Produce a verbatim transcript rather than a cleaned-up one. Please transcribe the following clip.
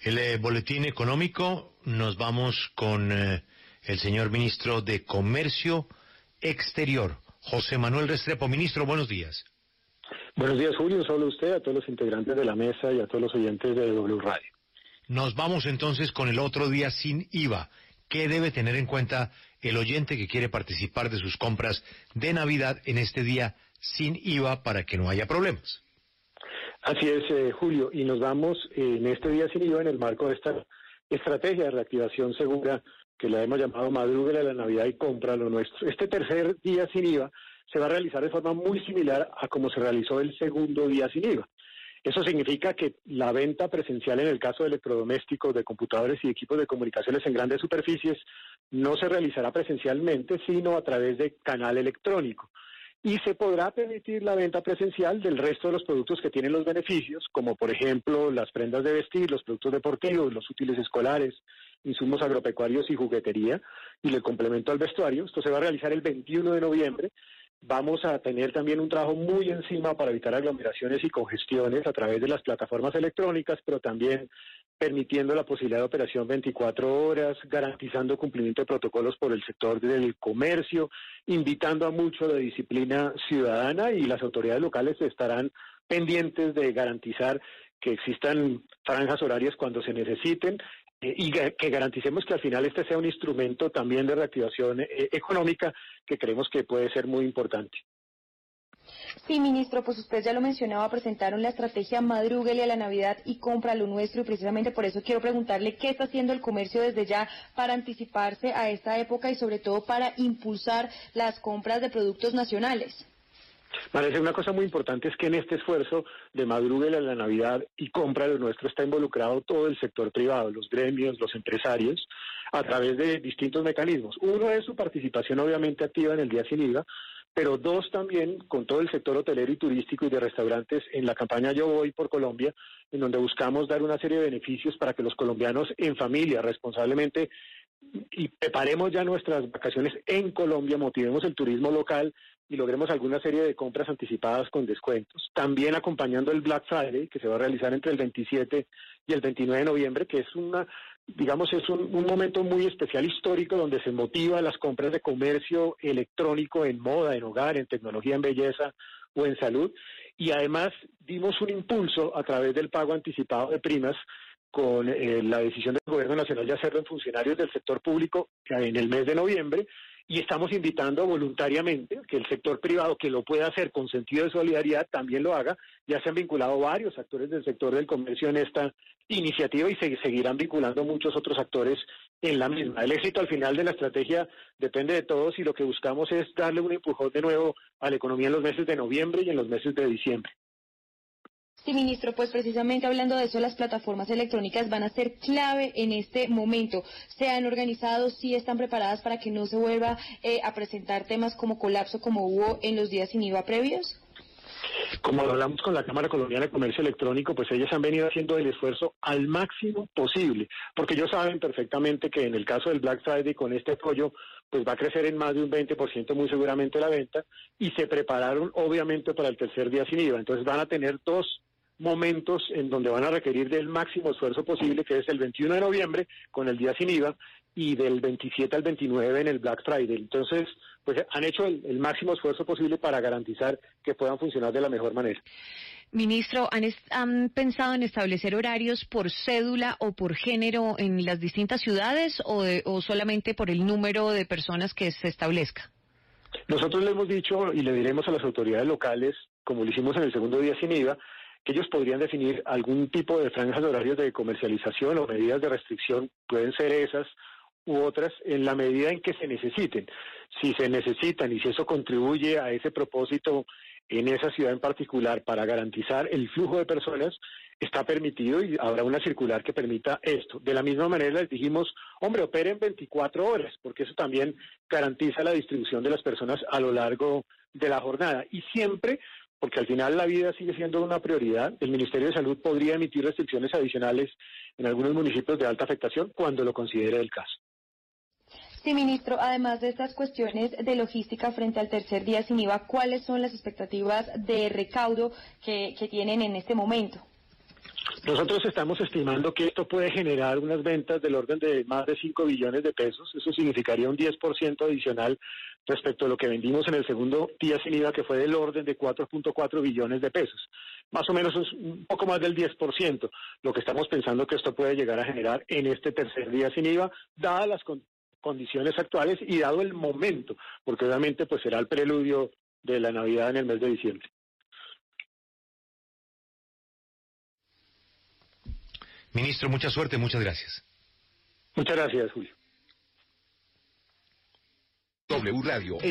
El eh, boletín económico, nos vamos con eh, el señor ministro de Comercio Exterior, José Manuel Restrepo. Ministro, buenos días. Buenos días, Julio. Solo usted, a todos los integrantes de la mesa y a todos los oyentes de W Radio. Nos vamos entonces con el otro día sin I V A. ¿Qué debe tener en cuenta el oyente que quiere participar de sus compras de Navidad en este día sin I V A para que no haya problemas? Así es, eh, Julio, y nos vamos eh, en este día sin I V A en el marco de esta estrategia de reactivación segura que la hemos llamado Madrúguele a la Navidad y compra lo nuestro. Este tercer día sin I V A se va a realizar de forma muy similar a como se realizó el segundo día sin I V A. Eso significa que la venta presencial en el caso de electrodomésticos, de computadores y equipos de comunicaciones en grandes superficies no se realizará presencialmente, sino a través de canal electrónico. Y se podrá permitir la venta presencial del resto de los productos que tienen los beneficios, como por ejemplo las prendas de vestir, los productos deportivos, los útiles escolares, insumos agropecuarios y juguetería, y el complemento al vestuario. Esto se va a realizar el veintiuno de noviembre. Vamos a tener también un trabajo muy encima para evitar aglomeraciones y congestiones a través de las plataformas electrónicas, pero también permitiendo la posibilidad de operación veinticuatro horas, garantizando cumplimiento de protocolos por el sector del comercio, invitando a mucho a la disciplina ciudadana, y las autoridades locales estarán pendientes de garantizar que existan franjas horarias cuando se necesiten, eh, y que garanticemos que al final este sea un instrumento también de reactivación eh, económica que creemos que puede ser muy importante. Sí, ministro, pues usted ya lo mencionaba, presentaron la estrategia Madrúguele a la Navidad y compra lo nuestro, y precisamente por eso quiero preguntarle qué está haciendo el comercio desde ya para anticiparse a esta época y sobre todo para impulsar las compras de productos nacionales. Parece una cosa muy importante es que en este esfuerzo de Madrúguele a la Navidad y compra lo nuestro está involucrado todo el sector privado, los gremios, los empresarios, a través de distintos mecanismos. Uno es su participación obviamente activa en el día sin I V A, pero dos también con todo el sector hotelero y turístico y de restaurantes en la campaña Yo Voy por Colombia, en donde buscamos dar una serie de beneficios para que los colombianos en familia responsablemente y preparemos ya nuestras vacaciones en Colombia, motivemos el turismo local y logremos alguna serie de compras anticipadas con descuentos. También acompañando el Black Friday, que se va a realizar entre el veintisiete y el veintinueve de noviembre, que es una, digamos, es un, un momento muy especial histórico donde se motiva las compras de comercio electrónico en moda, en hogar, en tecnología, en belleza o en salud. Y además dimos un impulso a través del pago anticipado de primas con eh, la decisión del Gobierno Nacional de hacerlo en funcionarios del sector público en el mes de noviembre, y estamos invitando voluntariamente que el sector privado que lo pueda hacer con sentido de solidaridad también lo haga. Ya se han vinculado varios actores del sector del comercio en esta iniciativa y se seguirán vinculando muchos otros actores en la misma. El éxito al final de la estrategia depende de todos y lo que buscamos es darle un empujón de nuevo a la economía en los meses de noviembre y en los meses de diciembre. Sí, ministro, pues precisamente hablando de eso, las plataformas electrónicas van a ser clave en este momento. ¿Se han organizado, sí están preparadas para que no se vuelva eh, a presentar temas como colapso como hubo en los días sin I V A previos? Como hablamos con la Cámara Colombiana de Comercio Electrónico, pues ellas han venido haciendo el esfuerzo al máximo posible, porque ellos saben perfectamente que en el caso del Black Friday, con este apoyo, pues va a crecer en más de un veinte por ciento muy seguramente la venta, y se prepararon obviamente para el tercer día sin I V A. Entonces van a tener dos momentos en donde van a requerir del máximo esfuerzo posible, que es el veintiuno de noviembre con el día sin I V A y del veintisiete al veintinueve en el Black Friday. Entonces, pues han hecho el, el máximo esfuerzo posible para garantizar que puedan funcionar de la mejor manera. Ministro, ¿han, ¿han pensado en establecer horarios por cédula o por género en las distintas ciudades o, de, o solamente por el número de personas que se establezca? Nosotros le hemos dicho y le diremos a las autoridades locales, como lo hicimos en el segundo día sin I V A, que ellos podrían definir algún tipo de franjas de horarios de comercialización o medidas de restricción, pueden ser esas u otras, en la medida en que se necesiten. Si se necesitan y si eso contribuye a ese propósito en esa ciudad en particular para garantizar el flujo de personas, está permitido y habrá una circular que permita esto. De la misma manera les dijimos, hombre, operen veinticuatro horas, porque eso también garantiza la distribución de las personas a lo largo de la jornada. Y siempre, porque al final la vida sigue siendo una prioridad, el Ministerio de Salud podría emitir restricciones adicionales en algunos municipios de alta afectación cuando lo considere el caso. Sí, ministro, además de estas cuestiones de logística frente al tercer día sin I V A, ¿cuáles son las expectativas de recaudo que, que tienen en este momento? Nosotros estamos estimando que esto puede generar unas ventas del orden de más de cinco billones de pesos. Eso significaría un diez por ciento adicional respecto a lo que vendimos en el segundo día sin IVA, que fue del orden de cuatro punto cuatro billones de pesos. Más o menos es un poco más del diez por ciento lo que estamos pensando que esto puede llegar a generar en este tercer día sin IVA, dadas las con- condiciones actuales y dado el momento, porque obviamente pues será el preludio de la Navidad en el mes de diciembre. Ministro, mucha suerte, muchas gracias. Muchas gracias, Julio. W Radio.